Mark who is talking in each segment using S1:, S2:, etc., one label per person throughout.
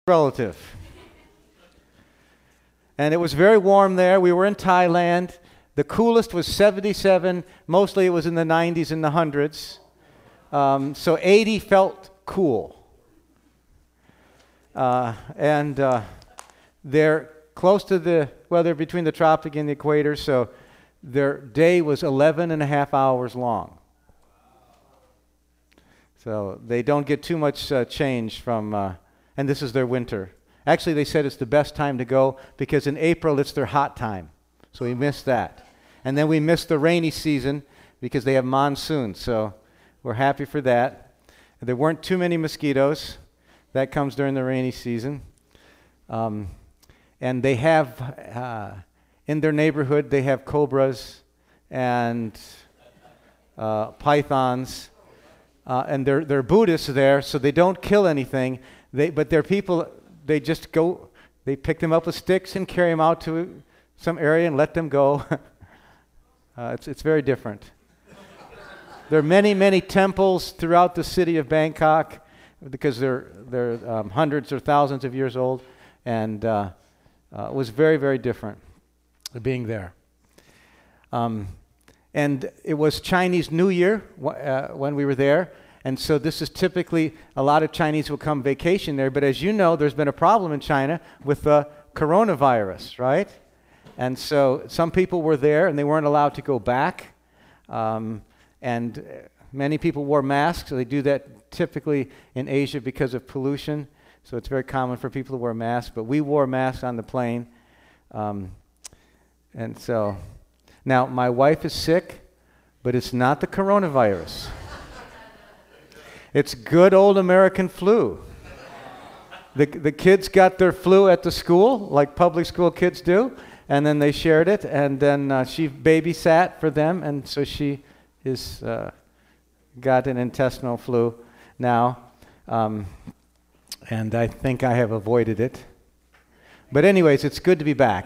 S1: relative. And it was very warm there. We were in Thailand. The coolest was 77. Mostly it was in the 90s and the hundreds. So 80 felt cool. They're close to they're between the tropic and the equator, so their day was 11 and a half hours long. So they don't get too much change from, and this is their winter. Actually, they said it's the best time to go because in April it's their hot time. So we missed that. And then we missed the rainy season because they have monsoon. So we're happy for that. There weren't too many mosquitoes. That comes during the rainy season. And they have, in their neighborhood, they have cobras and pythons. And they're Buddhists there, so they don't kill anything. But they're people, they just go, they pick them up with sticks and carry them out to some area and let them go. It's very different. There are many, many temples throughout the city of Bangkok because they're hundreds or thousands of years old, and it was very, very different being there. And it was Chinese New Year when we were there, and so this is typically, a lot of Chinese will come vacation there, but as you know, there's been a problem in China with the coronavirus, right? And so some people were there, and they weren't allowed to go back, and many people wore masks. So they do that typically in Asia because of pollution, so it's very common for people to wear masks, but we wore masks on the plane, and so... Now, my wife is sick, but it's not the coronavirus. It's good old American flu. The kids got their flu at the school, like public school kids do, and then they shared it, and then she babysat for them, and so she is got an intestinal flu now, and I think I have avoided it. But anyways, it's good to be back.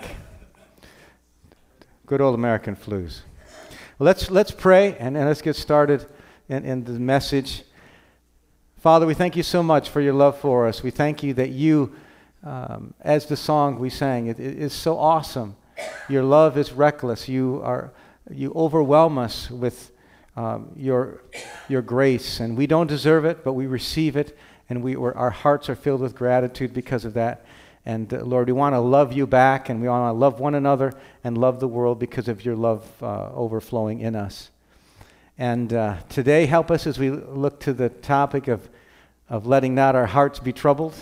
S1: Good old American flus. Well, let's pray and let's get started in the message. Father, we thank you so much for your love for us. We thank you that you, as the song we sang, it is so awesome. Your love is reckless. You overwhelm us with your grace, and we don't deserve it, but we receive it, and our hearts are filled with gratitude because of that. And Lord, we want to love you back, and we want to love one another and love the world because of your love overflowing in us. And today, help us as we look to the topic of letting not our hearts be troubled.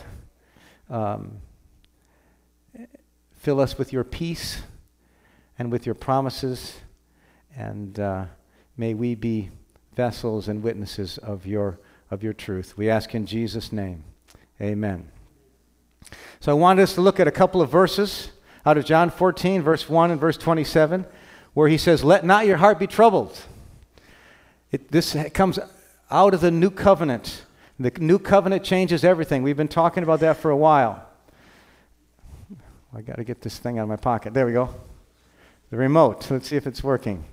S1: Fill us with your peace and with your promises, and may we be vessels and witnesses of your truth. We ask in Jesus' name, amen. So I wanted us to look at a couple of verses out of John 14, verse 1 and verse 27, where he says, "Let not your heart be troubled." This comes out of the new covenant. The new covenant changes everything. We've been talking about that for a while. I got to get this thing out of my pocket. There we go. The remote. Let's see if it's working.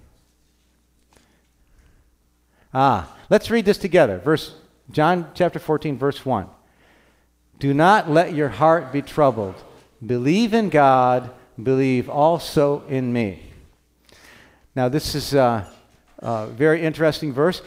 S1: Let's read this together. John chapter 14, verse 1. "Do not let your heart be troubled. Believe in God, believe also in me." Now, this is a very interesting verse.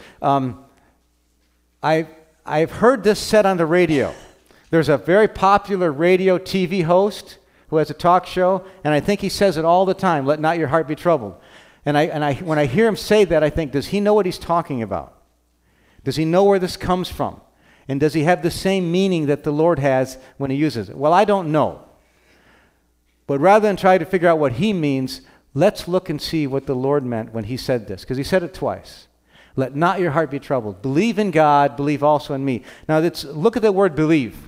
S1: I've heard this said on the radio. There's a very popular radio TV host who has a talk show, and I think he says it all the time, "Let not your heart be troubled." And when I hear him say that, I think, does he know what he's talking about? Does he know where this comes from? And does he have the same meaning that the Lord has when he uses it? Well, I don't know. But rather than try to figure out what he means, let's look and see what the Lord meant when he said this, because he said it twice. "Let not your heart be troubled. Believe in God, believe also in me." Now, look at the word believe.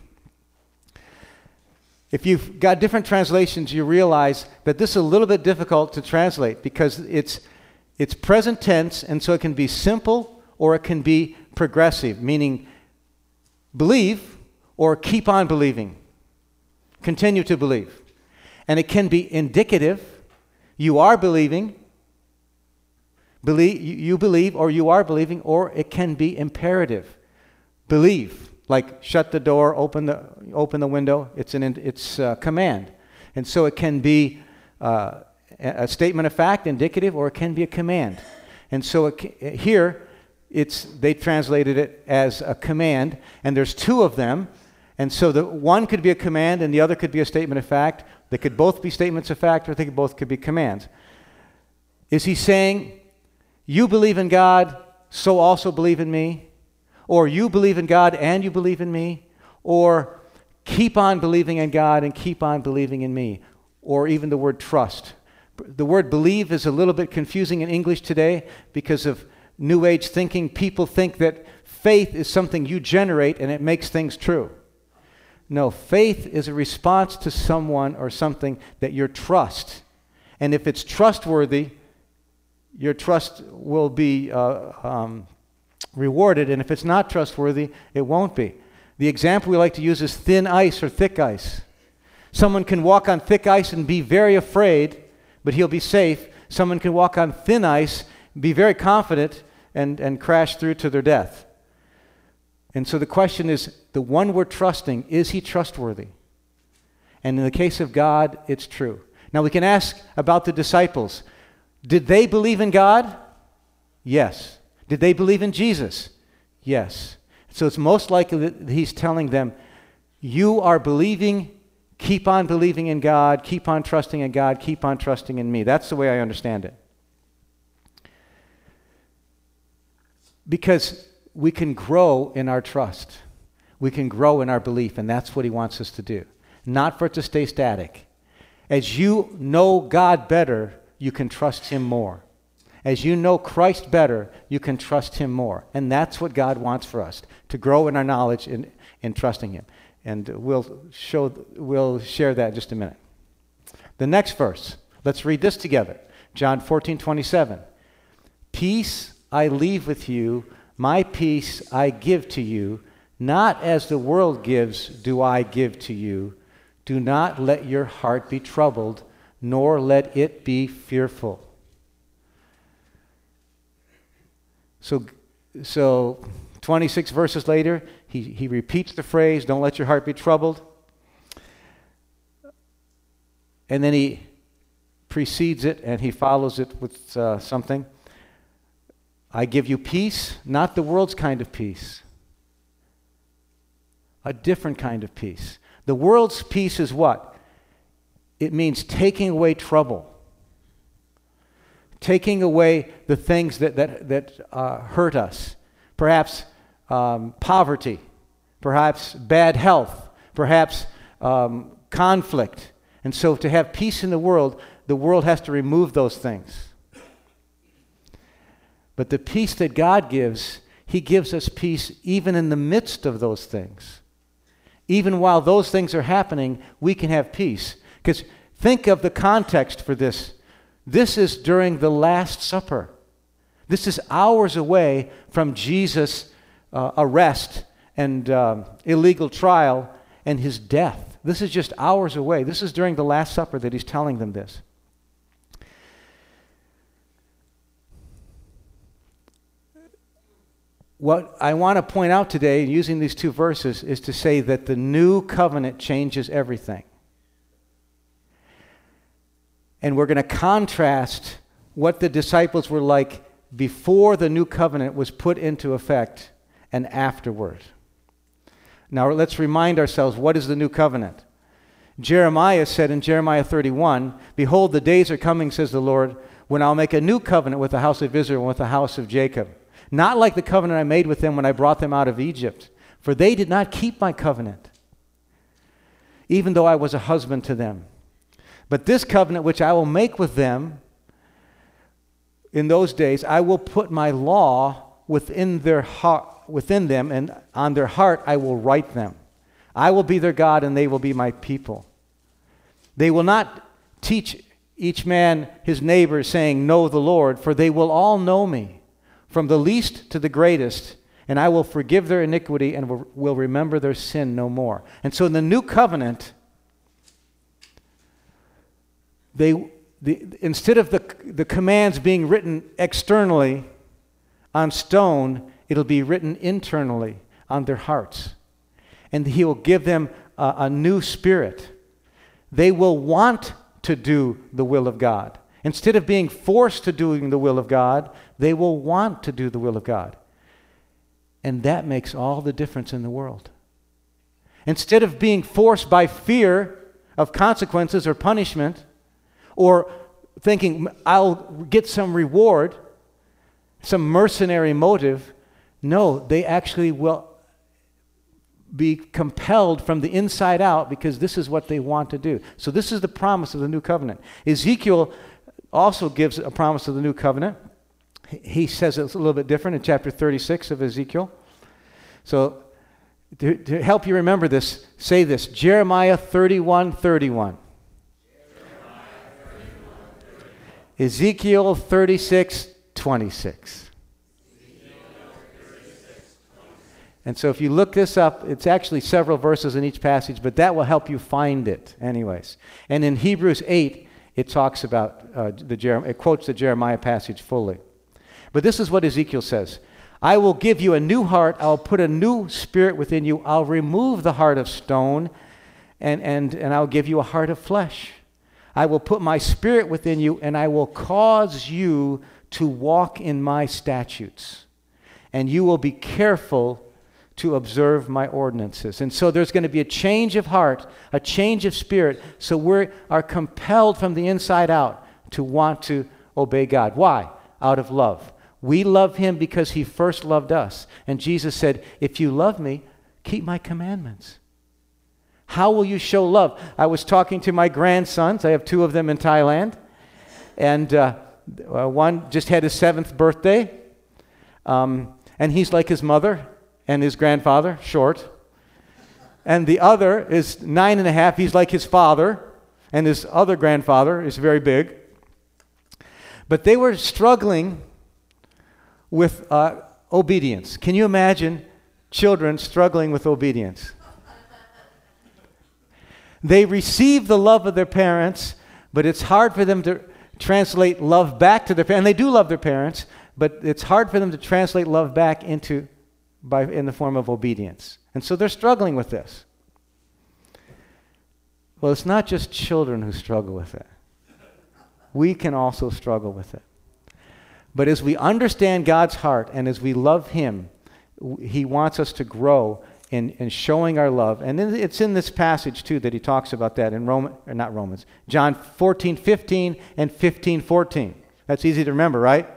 S1: If you've got different translations, you realize that this is a little bit difficult to translate because it's present tense, and so it can be simple or it can be progressive, meaning believe or keep on believing. Continue to believe. And it can be indicative. You are believing. You believe or you are believing, or it can be imperative. Believe. like shut the door, open the window. It's a command. And so it can be a statement of fact, indicative, or it can be a command. And so here, they translated it as a command, and there's two of them. And so the one could be a command and the other could be a statement of fact. They could both be statements of fact, or they could be commands. Is he saying, you believe in God, so also believe in me? Or you believe in God and you believe in me? Or keep on believing in God and keep on believing in me? Or even the word trust. The word believe is a little bit confusing in English today because of New Age thinking. People think that faith is something you generate and it makes things true. No, faith is a response to someone or something that you trust. And if it's trustworthy, your trust will be rewarded. And if it's not trustworthy, it won't be. The example we like to use is thin ice or thick ice. Someone can walk on thick ice and be very afraid, but he'll be safe. Someone can walk on thin ice, be very confident, and crash through to their death. And so the question is, the one we're trusting, is he trustworthy? And in the case of God, it's true. Now we can ask about the disciples. Did they believe in God? Yes. Did they believe in Jesus? Yes. So it's most likely that he's telling them, you are believing, keep on believing in God, keep on trusting in God, keep on trusting in me. That's the way I understand it. Because we can grow in our trust. We can grow in our belief, and that's what he wants us to do. Not for it to stay static. As you know God better, you can trust him more. As you know Christ better, you can trust him more. And that's what God wants for us, to grow in our knowledge in trusting him. And we'll share that in just a minute. The next verse, let's read this together. John 14:27. Peace I leave with you, my peace I give to you. Not as the world gives do I give to you. Do not let your heart be troubled, nor let it be fearful. So 26 verses later, he repeats the phrase, don't let your heart be troubled. And then he precedes it and he follows it with something. I give you peace, not the world's kind of peace. A different kind of peace. The world's peace is what? It means taking away trouble. Taking away the things that hurt us. Perhaps poverty. Perhaps bad health. Perhaps conflict. And so to have peace in the world has to remove those things. But the peace that God gives, he gives us peace even in the midst of those things. Even while those things are happening, we can have peace. Because think of the context for this. This is during the Last Supper. This is hours away from Jesus' arrest and illegal trial and his death. This is just hours away. This is during the Last Supper that he's telling them this. What I want to point out today, using these two verses, is to say that the new covenant changes everything. And we're going to contrast what the disciples were like before the new covenant was put into effect and afterward. Now let's remind ourselves, what is the new covenant? Jeremiah said in Jeremiah 31, behold, the days are coming, says the Lord, when I'll make a new covenant with the house of Israel and with the house of Jacob. Not like the covenant I made with them when I brought them out of Egypt, for they did not keep my covenant, even though I was a husband to them. But this covenant which I will make with them in those days, I will put my law within them, and on their heart I will write them. I will be their God, and they will be my people. They will not teach each man his neighbor, saying, know the Lord, for they will all know me, from the least to the greatest, and I will forgive their iniquity and will remember their sin no more. And so in the new covenant, instead of the commands being written externally on stone, it'll be written internally on their hearts. and he will give them a new spirit. They will want to do the will of God. Instead of being forced to doing the will of God, they will want to do the will of God. And that makes all the difference in the world. Instead of being forced by fear of consequences or punishment, or thinking, I'll get some reward, some mercenary motive, no, they actually will be compelled from the inside out because this is what they want to do. So this is the promise of the new covenant. Ezekiel also gives a promise of the new covenant. He says it's a little bit different in chapter 36 of Ezekiel. So to help you remember this, say this, Jeremiah 31:31. Ezekiel 36:26. And so if you look this up, it's actually several verses in each passage, but that will help you find it anyways. And in Hebrews 8, it talks about, it quotes the Jeremiah passage fully. But this is what Ezekiel says. I will give you a new heart. I'll put a new spirit within you. I'll remove the heart of stone, and I'll give you a heart of flesh. I will put my spirit within you, and I will cause you to walk in my statutes. And you will be careful to observe my ordinances. And so there's going to be a change of heart, a change of spirit, so we are compelled from the inside out to want to obey God. Why? Out of love. We love him because he first loved us. And Jesus said, if you love me, keep my commandments. How will you show love? I was talking to my grandsons. I have 2 of them in Thailand. And one just had his 7th birthday. And he's like his mother and his grandfather, short. And the other is 9.5. He's like his father. And his other grandfather is very big. But they were struggling with obedience. Can you imagine children struggling with obedience? They receive the love of their parents, but it's hard for them to translate love back to their parents. And they do love their parents, but it's hard for them to translate love back in the form of obedience. And so they're struggling with this. Well, it's not just children who struggle with it. We can also struggle with it. But as we understand God's heart and as we love him, he wants us to grow in showing our love. And then it's in this passage, too, that he talks about that in John 14:15 and 15:14. That's easy to remember, right?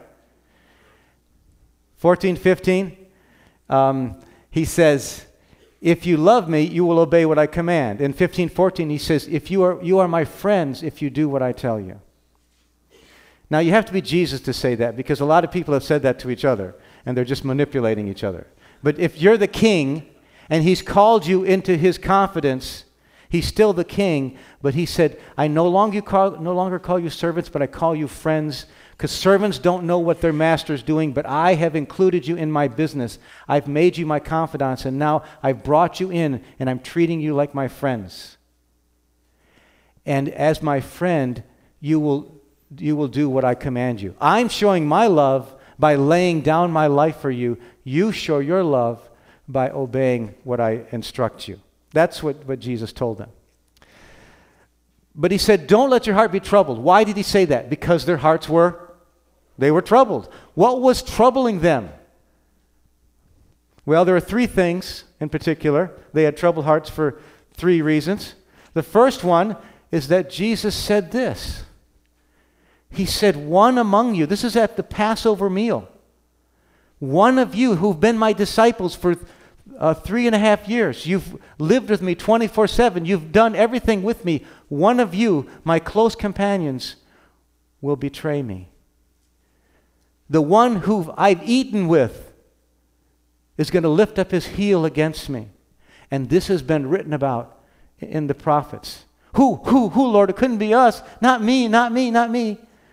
S1: 14:15, he says, if you love me, you will obey what I command. In 15:14, he says, you are my friends if you do what I tell you. Now, you have to be Jesus to say that, because a lot of people have said that to each other, and they're just manipulating each other. But if you're the king, and he's called you into his confidence, he's still the king, but he said, I no longer call you servants, but I call you friends, because servants don't know what their master's doing, but I have included you in my business. I've made you my confidants, and now I've brought you in, and I'm treating you like my friends. And as my friend, you will do what I command you. I'm showing my love by laying down my life for you. You show your love by obeying what I instruct you. That's what Jesus told them. But he said, don't let your heart be troubled. Why did he say that? Because their hearts were troubled. What was troubling them? Well, there are 3 things in particular. They had troubled hearts for 3 reasons. The first one is that Jesus said this. He said, one among you, this is at the Passover meal, one of you who've been my disciples for 3.5 years, you've lived with me 24/7, you've done everything with me, one of you, my close companions, will betray me. The one who I've eaten with is going to lift up his heel against me. And this has been written about in the prophets. Who, Lord? It couldn't be us. Not me, not me, not me.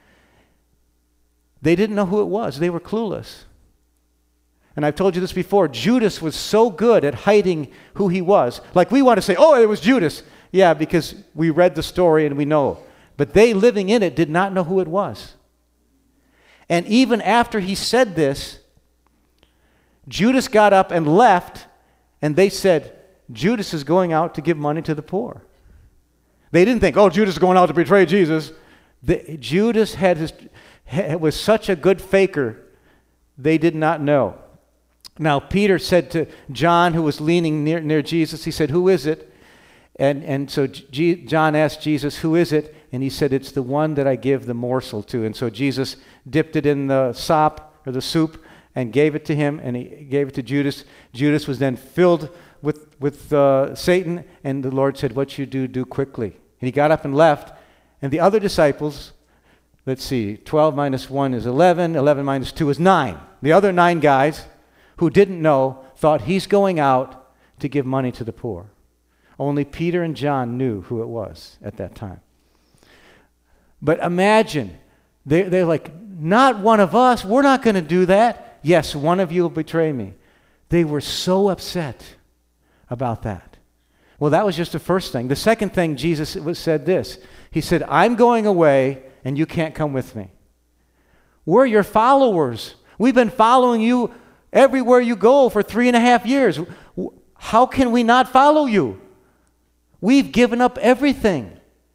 S1: They didn't know who it was. They were clueless. And I've told you this before. Judas was so good at hiding who he was. Like we want to say, oh, it was Judas. Yeah, because we read the story and we know. But they, living in it, did not know who it was. And even after he said this, Judas got up and left, and they said, Judas is going out to give money to the poor. They didn't think, oh, Judas is going out to betray Jesus. Judas was such a good faker, they did not know. Now, Peter said to John, who was leaning near Jesus, he said, who is it? And so John asked Jesus, who is it? And he said, it's the one that I give the morsel to. And so Jesus dipped it in the sop, or the soup, and gave it to him, and he gave it to Judas. Judas was then filled with Satan, and the Lord said, what you do quickly. And he got up and left, and the other disciples, let's see, 12 minus 1 is 11, 11 minus 2 is 9. The other 9 guys who didn't know thought he's going out to give money to the poor. Only Peter and John knew who it was at that time. But imagine, they're like, not one of us, we're not going to do that. Yes, one of you will betray me. They were so upset about that. Well, that was just the first thing. The second thing, Jesus said this. He said, I'm going away and you can't come with me. We're your followers. We've been following you everywhere you go for 3.5 years. How can we not follow you? We've given up everything.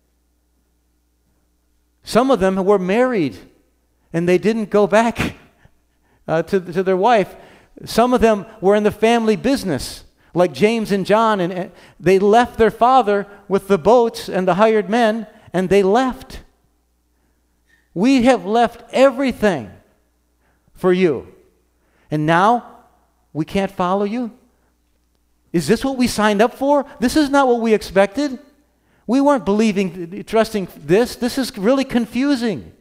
S1: Some of them were married and they didn't go back to their wife. Some of them were in the family business, like James and John, and they left their father with the boats and the hired men, and they left. We have left everything for you. And now we can't follow you? Is this what we signed up for? This is not what we expected. We weren't trusting this. This is really confusing.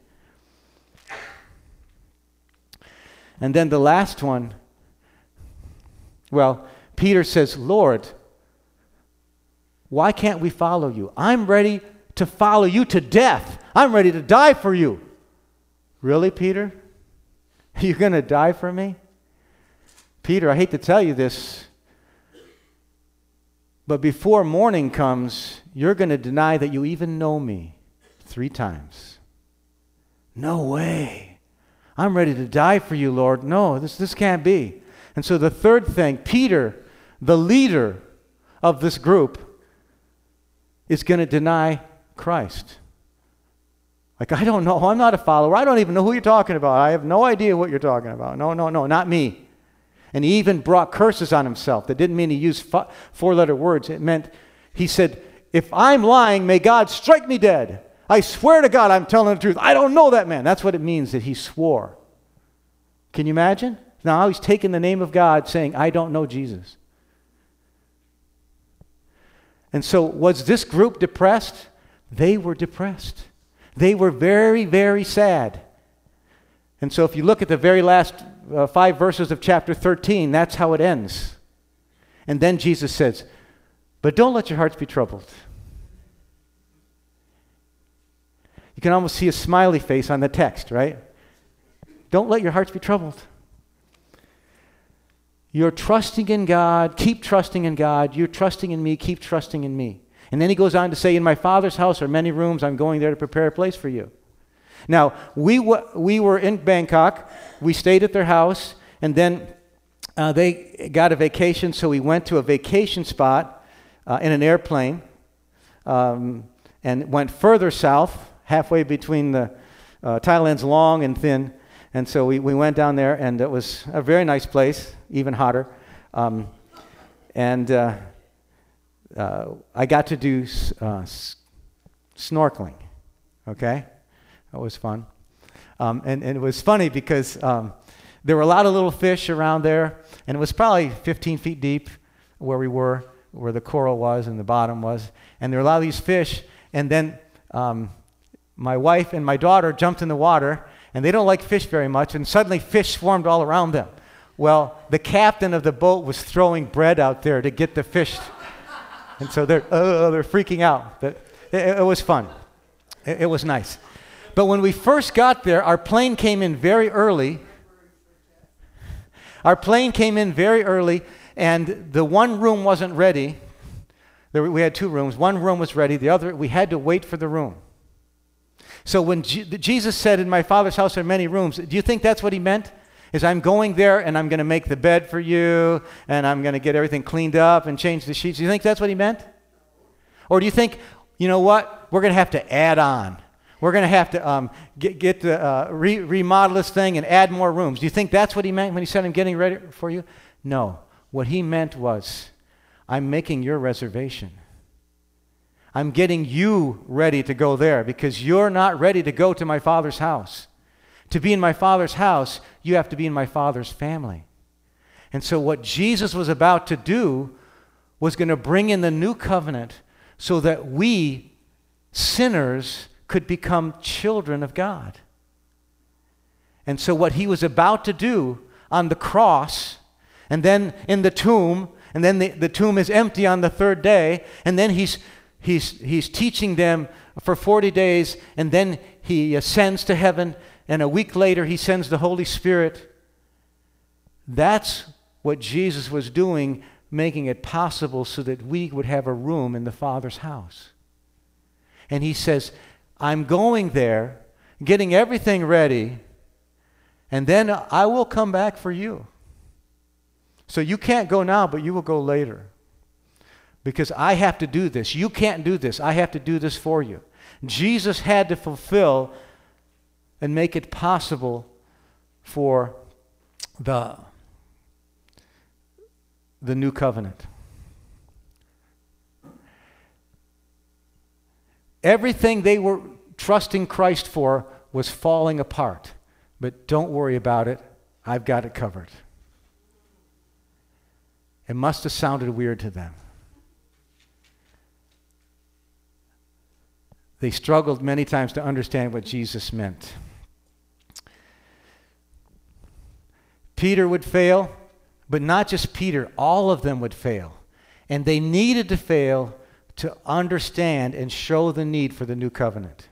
S1: And then the last one, well, Peter says, Lord, why can't we follow you? I'm ready to follow you to death. I'm ready to die for you. Really, Peter? You're going to die for me? Peter, I hate to tell you this, but before morning comes, you're going to deny that you even know me 3 times. No way. I'm ready to die for you, Lord. No, this can't be. And so the third thing, Peter, the leader of this group, is going to deny Christ. Like, I don't know. I'm not a follower. I don't even know who you're talking about. I have no idea what you're talking about. No, not me. And he even brought curses on himself. That didn't mean he used 4-letter words. It meant, he said, if I'm lying, may God strike me dead. I swear to God I'm telling the truth. I don't know that man. That's what it means that he swore. Can you imagine? Now he's taking the name of God saying, I don't know Jesus. And so was this group depressed? They were depressed. They were very, very sad. And so if you look at the very last 5 verses of chapter 13, that's how it ends. And then Jesus says, but don't let your hearts be troubled. You can almost see a smiley face on the text, right? Don't let your hearts be troubled. You're trusting in God. Keep trusting in God. You're trusting in me. Keep trusting in me. And then he goes on to say, in my Father's house are many rooms. I'm going there to prepare a place for you. Now, we were in Bangkok. We stayed at their house. And then they got a vacation, so we went to a vacation spot in an airplane and went further south, halfway between the Thailand's long and thin. And so we went down there, and it was a very nice place, even hotter. And I got to do snorkeling, okay? That was fun. And it was funny because there were a lot of little fish around there, and it was probably 15 feet deep where we were, where the coral was and the bottom was. And there were a lot of these fish, and then my wife and my daughter jumped in the water, and they don't like fish very much, and suddenly fish swarmed all around them. Well, the captain of the boat was throwing bread out there to get the fish, and so they're freaking out. But it was fun. It was nice. But when we first got there, our plane came in very early. And the one room wasn't ready. We had 2 rooms. One room was ready. The other, we had to wait for the room. So when Jesus said, in my Father's house are many rooms, do you think that's what he meant? Is I'm going there and I'm going to make the bed for you and I'm going to get everything cleaned up and change the sheets. Do you think that's what he meant? Or do you think, you know what, we're going to have to add on. We're going to have to remodel this thing and add more rooms. Do you think that's what he meant when he said, I'm getting ready for you? No. What he meant was, I'm making your reservation. I'm getting you ready to go there because you're not ready to go to my Father's house. To be in my Father's house, you have to be in my Father's family. And so what Jesus was about to do was going to bring in the new covenant so that we, sinners, could become children of God. And so what he was about to do on the cross, and then in the tomb, and then the tomb is empty on the third day, and then he's teaching them for 40 days, and then he ascends to heaven, and a week later he sends the Holy Spirit. That's what Jesus was doing, making it possible so that we would have a room in the Father's house. And he says, I'm going there, getting everything ready, and then I will come back for you. So you can't go now, but you will go later. Because I have to do this. You can't do this. I have to do this for you. Jesus had to fulfill and make it possible for the new covenant. Everything they were trusting Christ for was falling apart. But don't worry about it. I've got it covered. It must have sounded weird to them. They struggled many times to understand what Jesus meant. Peter would fail, but not just Peter, all of them would fail. And they needed to fail to understand and show the need for the new covenant.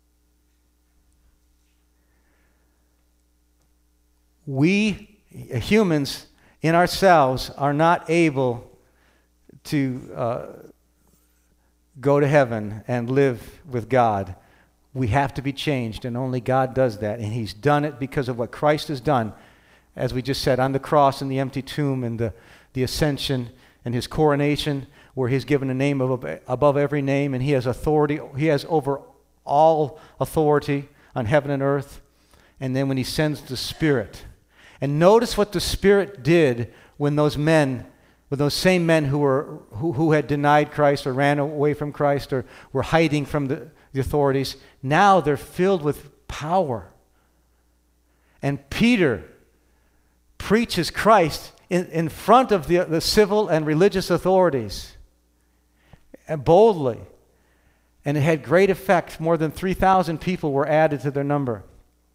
S1: We, humans, in ourselves, are not able to go to heaven and live with God. We have to be changed, and only God does that. And he's done it because of what Christ has done, as we just said, on the cross and the empty tomb and the ascension and his coronation, where he's given a name above every name, and he has authority. He has over all authority on heaven and earth. And then when he sends the Spirit. And notice what the Spirit did when those same men who had denied Christ or ran away from Christ or were hiding from the authorities, now they're filled with power. And Peter preaches Christ in front of the civil and religious authorities, and boldly. And it had great effect. More than 3,000 people were added to their number.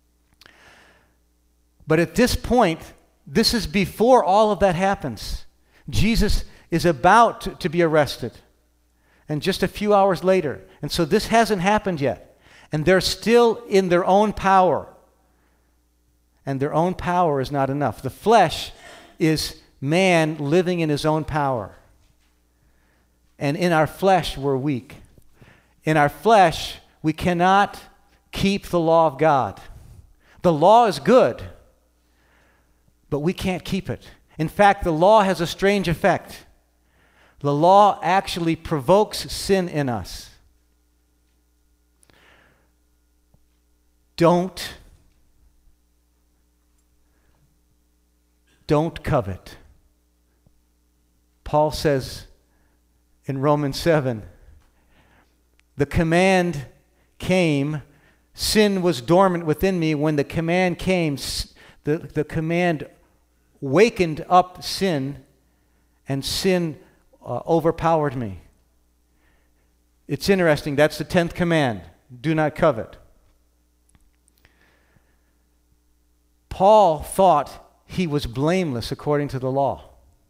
S1: But at this point, this is before all of that happens. Jesus is about to be arrested. And just a few hours later. And so this hasn't happened yet. And they're still in their own power. And their own power is not enough. The flesh is man living in his own power. And in our flesh, we're weak. In our flesh, we cannot keep the law of God. The law is good, but we can't keep it. In fact, the law has a strange effect. The law actually provokes sin in us. Don't covet. Paul says in Romans 7, the command came, sin was dormant within me. When the command came, the command wakened up sin, and sin overpowered me. It's interesting. That's the 10th command. Do not covet. Paul thought he was blameless according to the law.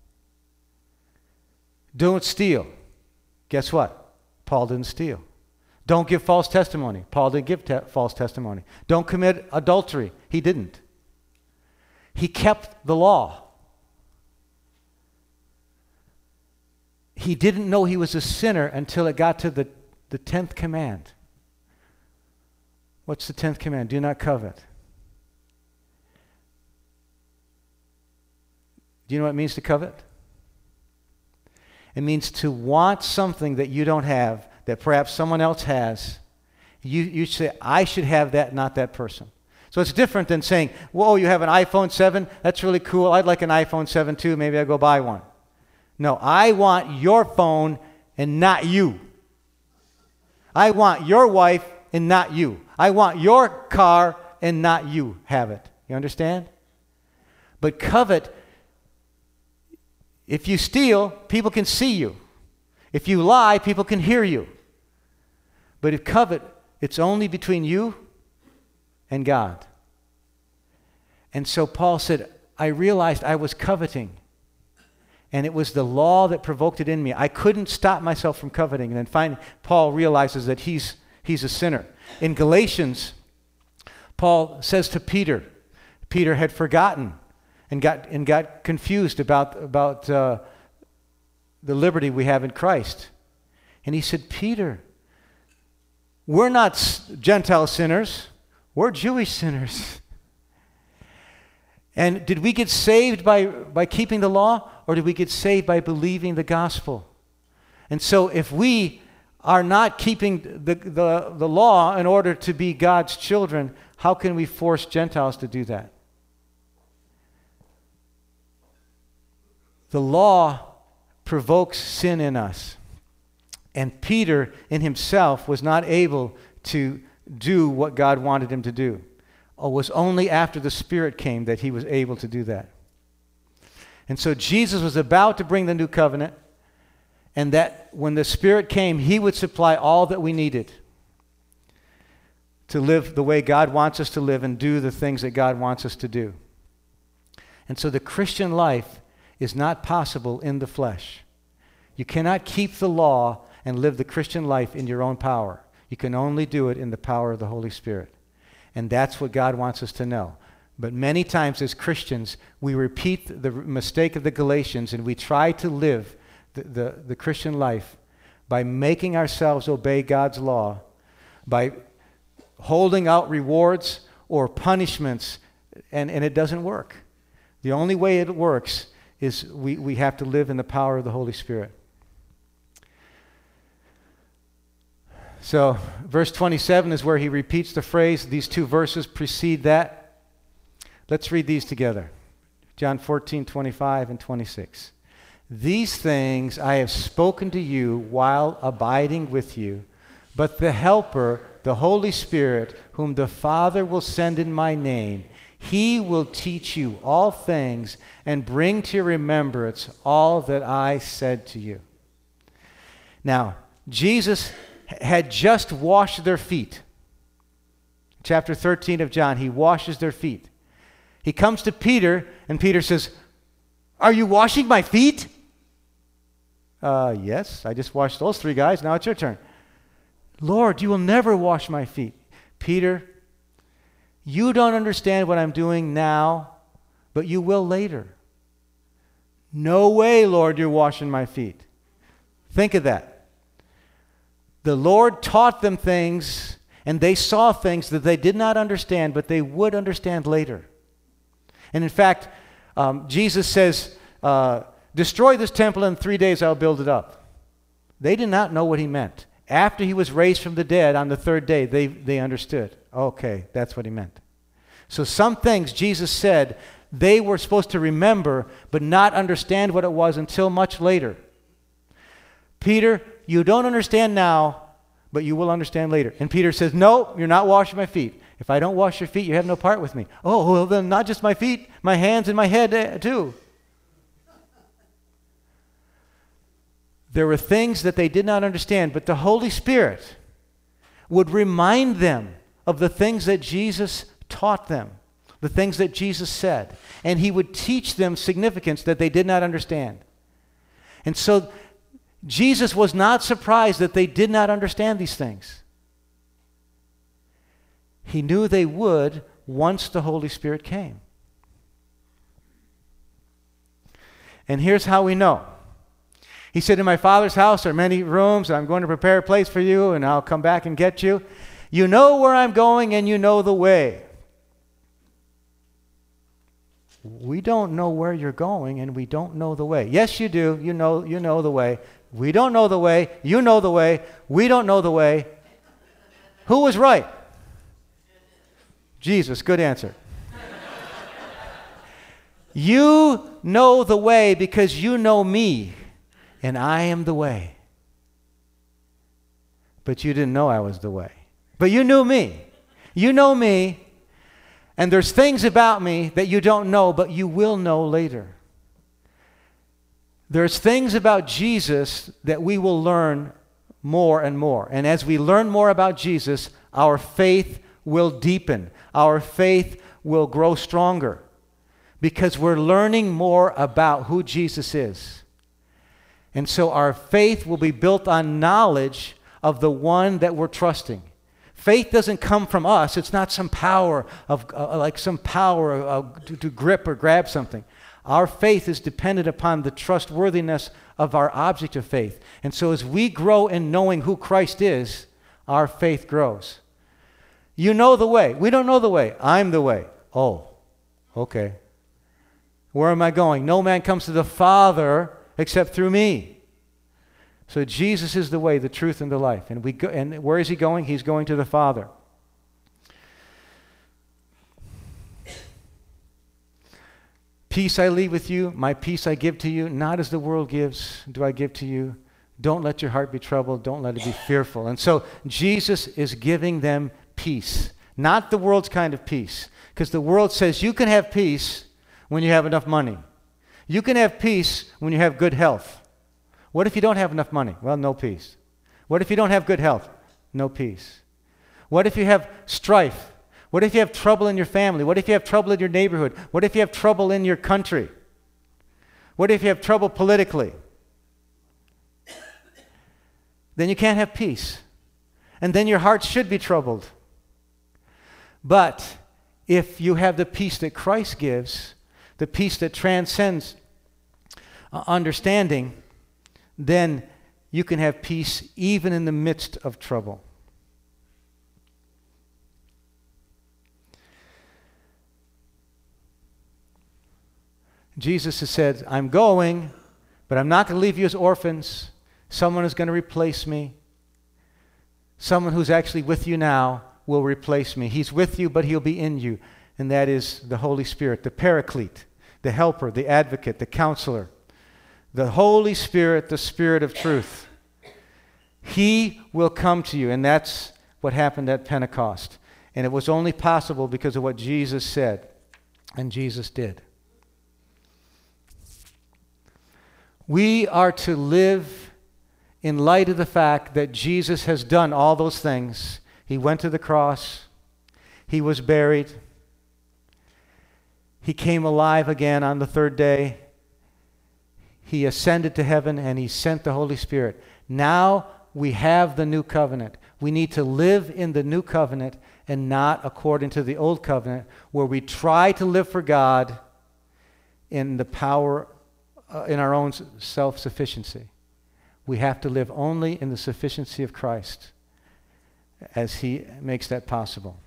S1: Don't steal. Guess what? Paul didn't steal. Don't give false testimony. Paul didn't give false testimony. Don't commit adultery. He didn't. He kept the law. He didn't know he was a sinner until it got to the 10th command. What's the 10th command? Do not covet. Do you know what it means to covet? It means to want something that you don't have, that perhaps someone else has. You say, I should have that, not that person. So it's different than saying, whoa, you have an iPhone 7? That's really cool. I'd like an iPhone 7 too. Maybe I'll go buy one. No, I want your phone and not you. I want your wife and not you. I want your car and not you have it. You understand? But covet, if you steal, people can see you. If you lie, people can hear you. But if covet, it's only between you and God. And so Paul said, I realized I was coveting. And it was the law that provoked it in me. I couldn't stop myself from coveting. And then finally, Paul realizes that he's a sinner. In Galatians, Paul says to Peter had forgotten and got confused about the liberty we have in Christ. And he said, Peter, we're not Gentile sinners. We're Jewish sinners. And did we get saved by keeping the law, or did we get saved by believing the gospel? And so if we are not keeping the law in order to be God's children, how can we force Gentiles to do that? The law provokes sin in us. And Peter in himself was not able to do what God wanted him to do. It was only after the Spirit came that he was able to do that. And so Jesus was about to bring the new covenant, and that when the Spirit came, he would supply all that we needed to live the way God wants us to live and do the things that God wants us to do. And so the Christian life is not possible in the flesh. You cannot keep the law and live the Christian life in your own power. You can only do it in the power of the Holy Spirit. And that's what God wants us to know. But many times as Christians, we repeat the mistake of the Galatians, and we try to live the Christian life by making ourselves obey God's law, by holding out rewards or punishments, and it doesn't work. The only way it works is we have to live in the power of the Holy Spirit. So verse 27 is where he repeats the phrase. These two verses precede that. Let's read these together. John 14:25 and 26. These things I have spoken to you while abiding with you, but the Helper, the Holy Spirit, whom the Father will send in my name, he will teach you all things and bring to your remembrance all that I said to you. Now, Jesus had just washed their feet. Chapter 13 of John, he washes their feet. He comes to Peter, and Peter says, are you washing my feet? Yes, I just washed those three guys. Now it's your turn. Lord, you will never wash my feet. Peter, you don't understand what I'm doing now, but you will later. No way, Lord, you're washing my feet. Think of that. The Lord taught them things, and they saw things that they did not understand, but they would understand later. And in fact, Jesus says, destroy this temple, and in 3 days I'll build it up. They did not know what he meant. After he was raised from the dead on the third day, they understood. Okay, that's what he meant. So some things Jesus said they were supposed to remember, but not understand what it was until much later. Peter, you don't understand now, but you will understand later. And Peter says, no, you're not washing my feet. If I don't wash your feet, you have no part with me. Oh, well then not just my feet, my hands and my head too. There were things that they did not understand, but the Holy Spirit would remind them of the things that Jesus taught them, the things that Jesus said. And he would teach them significance that they did not understand. And so Jesus was not surprised that they did not understand these things. He knew they would once the Holy Spirit came. And here's how we know. He said, in my Father's house are many rooms, and I'm going to prepare a place for you, and I'll come back and get you. You know where I'm going, and you know the way. we don't know where you're going and we don't know the way. Yes, you do. You know the way. We don't know the way. You know the way. We don't know the way. Who was right? Jesus. Good answer. You know the way because you know me, and I am the way. But you didn't know I was the way. But you knew me. You know me, and there's things about me that you don't know, but you will know later. There's things about Jesus that we will learn more and more. And as we learn more about Jesus, our faith will deepen. Our faith will grow stronger because we're learning more about who Jesus is. And so our faith will be built on knowledge of the one that we're trusting. Faith doesn't come from us. It's not some power to grip or grab something. Our faith is dependent upon the trustworthiness of our object of faith. And so as we grow in knowing who Christ is, our faith grows. You know the way. We don't know the way. I'm the way. Oh, okay. Where am I going? No man comes to the Father except through me. So Jesus is the way, the truth, and the life. And where is he going? He's going to the Father. Peace I leave with you, my peace I give to you, not as the world gives do I give to you. Don't let your heart be troubled, don't let it be fearful. And so Jesus is giving them peace, not the world's kind of peace. Because the world says you can have peace when you have enough money. You can have peace when you have good health. What if you don't have enough money? Well, no peace. What if you don't have good health? No peace. What if you have strife? What if you have trouble in your family? What if you have trouble in your neighborhood? What if you have trouble in your country? What if you have trouble politically? Then you can't have peace. And then your heart should be troubled. But if you have the peace that Christ gives, the peace that transcends understanding, then you can have peace even in the midst of trouble. Jesus has said, I'm going, but I'm not going to leave you as orphans. Someone is going to replace me. Someone who's actually with you now will replace me. He's with you, but he'll be in you. And that is the Holy Spirit, the Paraclete, the Helper, the Advocate, the Counselor. The Holy Spirit, the Spirit of truth. He will come to you, and that's what happened at Pentecost. And it was only possible because of what Jesus said, and Jesus did. We are to live in light of the fact that Jesus has done all those things. He went to the cross. He was buried. He came alive again on the third day. He ascended to heaven, and he sent the Holy Spirit. Now we have the new covenant. We need to live in the new covenant and not according to the old covenant, where we try to live for God in the power in our own self-sufficiency. We have to live only in the sufficiency of Christ as he makes that possible.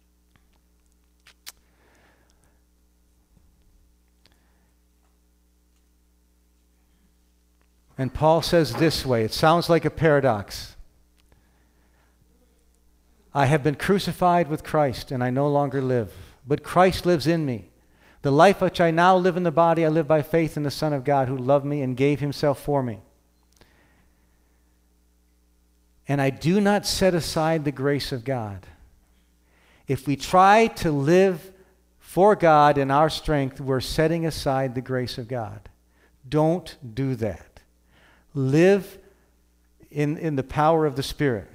S1: And Paul says this way, it sounds like a paradox. I have been crucified with Christ, and I no longer live, but Christ lives in me. The life which I now live in the body, I live by faith in the Son of God who loved me and gave himself for me. And I do not set aside the grace of God. If we try to live for God in our strength, we're setting aside the grace of God. Don't do that. Live in the power of the Spirit.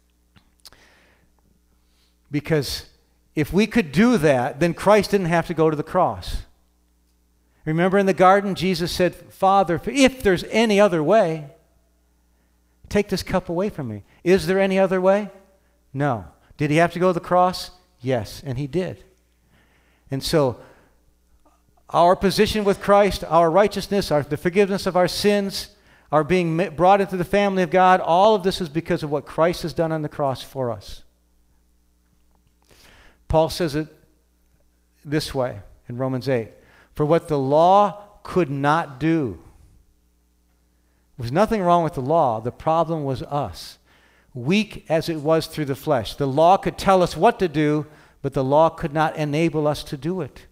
S1: Because if we could do that, then Christ didn't have to go to the cross. Remember in the garden, Jesus said, Father, if there's any other way, take this cup away from me. Is there any other way? No. Did he have to go to the cross? Yes, and he did. And so, our position with Christ, our righteousness, the forgiveness of our sins, our being brought into the family of God, all of this is because of what Christ has done on the cross for us. Paul says it this way in Romans 8. For what the law could not do. There was nothing wrong with the law. The problem was us. Weak as it was through the flesh. The law could tell us what to do, but the law could not enable us to do it.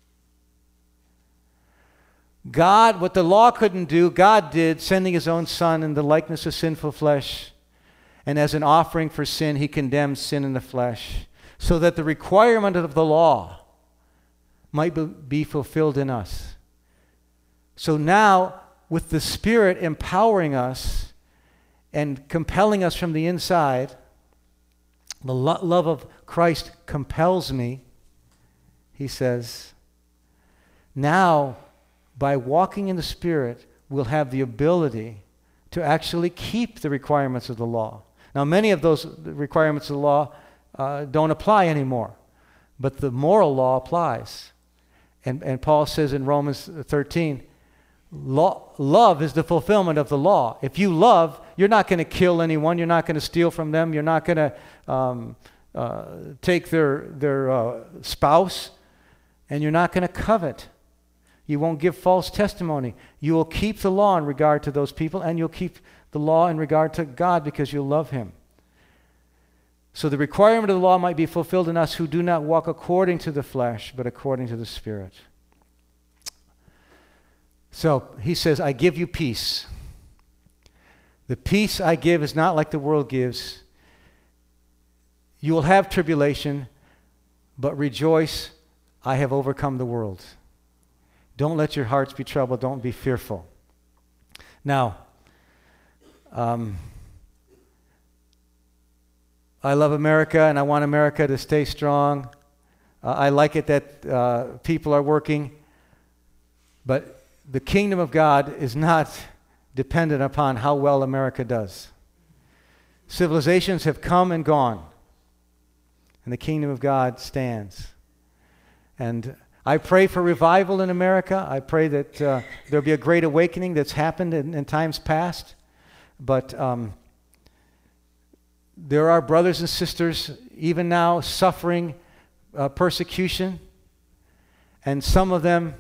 S1: God, what the law couldn't do, God did, sending his own Son in the likeness of sinful flesh. And as an offering for sin, he condemned sin in the flesh, so that the requirement of the law might be fulfilled in us. So now, with the Spirit empowering us and compelling us from the inside, the love of Christ compels me, he says, now, by walking in the Spirit, we'll have the ability to actually keep the requirements of the law. Now, many of those requirements of the law don't apply anymore, but the moral law applies. And Paul says in Romans 13, love is the fulfillment of the law. If you love, you're not going to kill anyone. You're not going to steal from them. You're not going to take their spouse. And you're not going to covet. You won't give false testimony. You will keep the law in regard to those people, and you'll keep the law in regard to God because you'll love him. So the requirement of the law might be fulfilled in us who do not walk according to the flesh, but according to the Spirit. So he says, I give you peace. The peace I give is not like the world gives. You will have tribulation, but rejoice, I have overcome the world. Don't let your hearts be troubled. Don't be fearful. Now, I love America, and I want America to stay strong. I like it that people are working. But the kingdom of God is not dependent upon how well America does. Civilizations have come and gone, and the kingdom of God stands. And I pray for revival in America. I pray that there'll be a great awakening that's happened in times past. But there are brothers and sisters even now suffering persecution. And some of them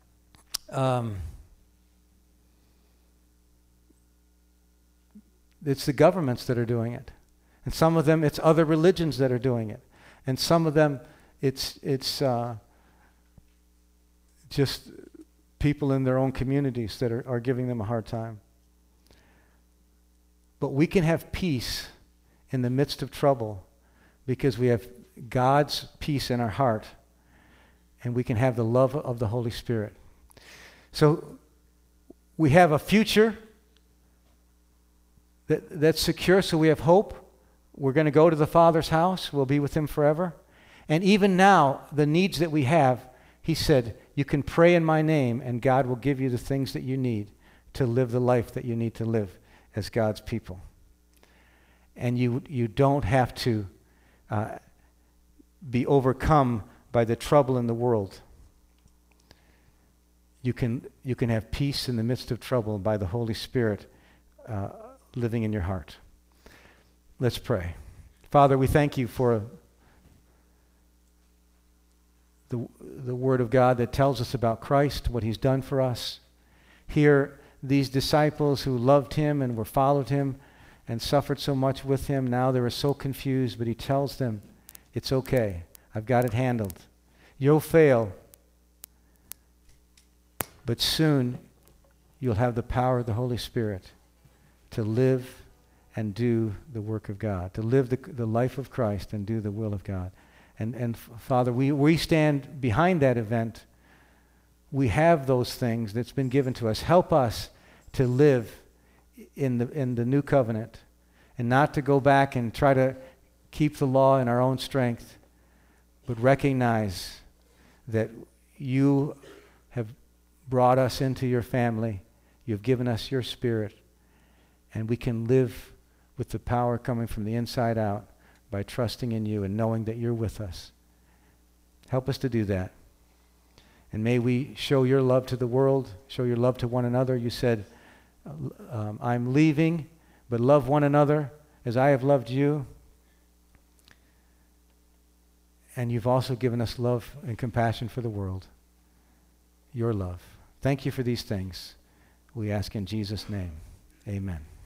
S1: it's the governments that are doing it. And some of them it's other religions that are doing it. And some of them it's just people in their own communities that are giving them a hard time. But we can have peace in the midst of trouble because we have God's peace in our heart, and we can have the love of the Holy Spirit. So we have a future that's secure, so we have hope. We're going to go to the Father's house. We'll be with him forever. And even now, the needs that we have, he said, you can pray in my name, and God will give you the things that you need to live the life that you need to live as God's people. And you don't have to be overcome by the trouble in the world. You can have peace in the midst of trouble by the Holy Spirit living in your heart. Let's pray. Father, we thank you for the Word of God that tells us about Christ, what he's done for us. Here, these disciples who loved him and were followed him and suffered so much with him, now they were so confused, but he tells them, it's okay. I've got it handled. You'll fail, but soon you'll have the power of the Holy Spirit to live and do the work of God, to live the life of Christ and do the will of God. And Father, we stand behind that event. We have those things that's been given to us. Help us to live in the new covenant and not to go back and try to keep the law in our own strength, but recognize that you have brought us into your family. You've given us your Spirit, and we can live with the power coming from the inside out by trusting in you and knowing that you're with us. Help us to do that. And may we show your love to the world, show your love to one another. You said, I'm leaving, but love one another as I have loved you. And you've also given us love and compassion for the world. your love. Thank you for these things. We ask in Jesus' name. Amen.